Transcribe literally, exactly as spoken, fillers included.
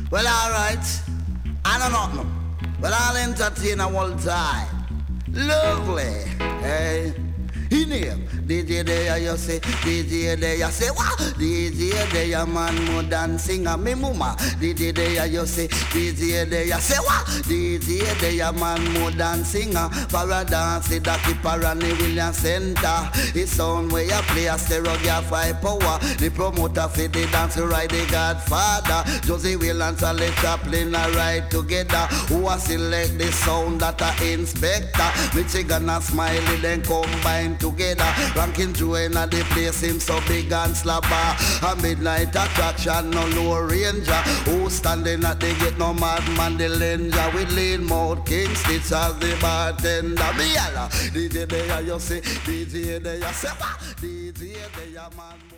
Well, alright. I don't know. Well, I'll entertain a whole time. Lovely. Hey. In here, D J there you say, D J there you say, what? D J there man more than singer, me mama. D J there you say, D J there you say, what? D J there man more than singer. For a dance, the keep around the William Center. It's sound where you play a stereo gear five power. The promoter for the dance, ride the Godfather. Josie Will and Charlie Chaplin are right together. Who a select the sound that a inspector. Michigan and Smiley then combine together, ranking join at the place him so big and slapper. A midnight attraction, no low ranger. Who standing at the gate, no madman the langer. With lean mouth, King Stitch as the bartender. Me yalla, D J there you say, D J there you say, D J there man.